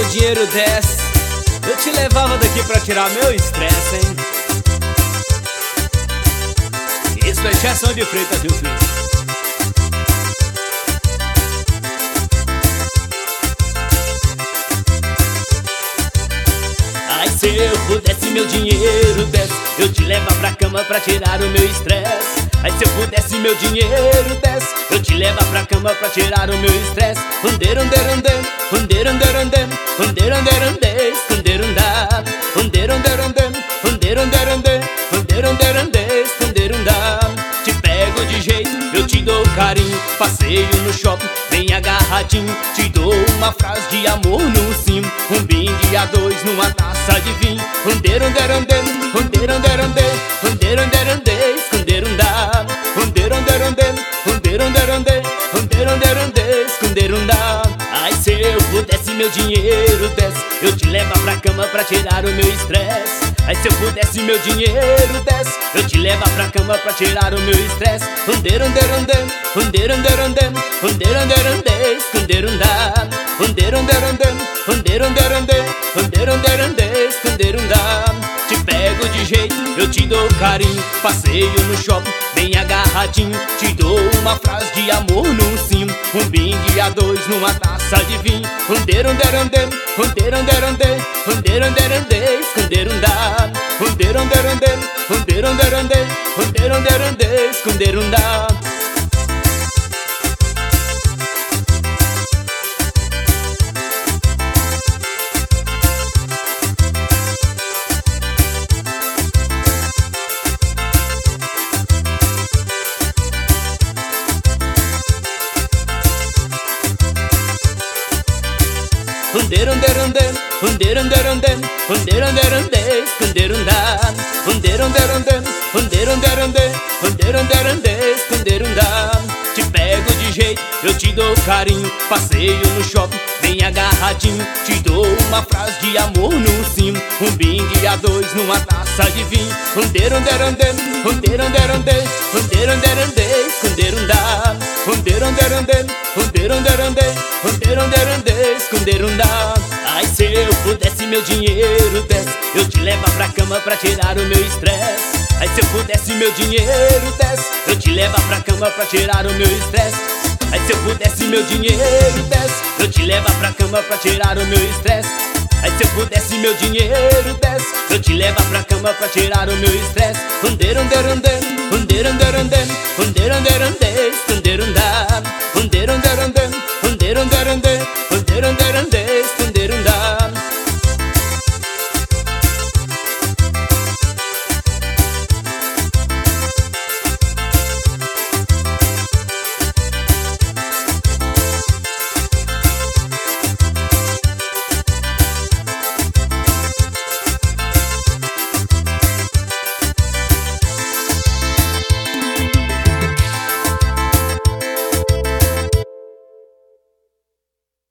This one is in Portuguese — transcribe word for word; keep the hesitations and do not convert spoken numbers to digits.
dinheiro desse, eu te levava daqui pra tirar meu estresse, hein? Isso é Gerson de Freitas, viu, filho? Ai, se eu pudesse meu dinheiro desse, eu te levar pra cama pra tirar o meu estresse. Ai, se eu pudesse meu dinheiro desse, eu te levar pra cama pra tirar o meu estresse. Under, under, under, under, under, under, under, under, under, esconder, andar. Under, under, under, under, under, under, under, under, under, esconder, andar. Te pego de jeito, eu te dou carinho, passeio no shopping, bem agarradinho. Te dou uma frase de amor no sim, um brinde a dois numa taça de vinho. Under, under, under, under, under, under, under, under, under, esconder, andar. Under, under, under, under, under, under, under, under, under, esconder, andar. Ai, se eu pudesse meu dinheiro desse, eu te levar pra cama pra tirar o meu estresse. Ai, se eu pudesse meu dinheiro desse, eu te levar pra cama pra tirar o meu estresse. Under, under, under, under, under, under, under, under, under, esconder, andar. Under, under, under, under, under, under, under, under, under, esconder, andar. Te pego de jeito, eu te dou carinho, passeio no shopping, bem agarradinho. Te dou uma frase de amor no sim, um brinde a dois numa taça de vinho. Under, under, under, under, under, under, under, under, under, esconder, andar. Under, under, under, under, under, under, under, under, under, esconder, andar. Under, under, under, under, under, under, under, under, under, esconder, andar. Under, under, under, under, under, under, under, under, under, esconder, andar. Te pego de jeito, eu te dou carinho, passeio no shopping, bem agarradinho. Te dou uma frase de amor no sim, um brinde a dois numa taça de vinho. Under, under, under, under, under, under, under, under, under, esconder, andar. Under, under, under, under, under, under, under, under, under, esconder, andar. Ai, se eu pudesse meu dinheiro desse, eu te levar pra cama pra tirar o meu estresse. Ai, se eu pudesse meu dinheiro desse, eu te levar pra cama pra tirar o meu estresse. Ai, se eu pudesse meu dinheiro desse, eu te levar pra cama pra tirar o meu estresse. Ai, se eu pudesse meu dinheiro desse, eu te levar pra cama pra tirar o meu estresse. Under, under, under, under, under, under, under, under, under, esconder, andar. Under, under, under.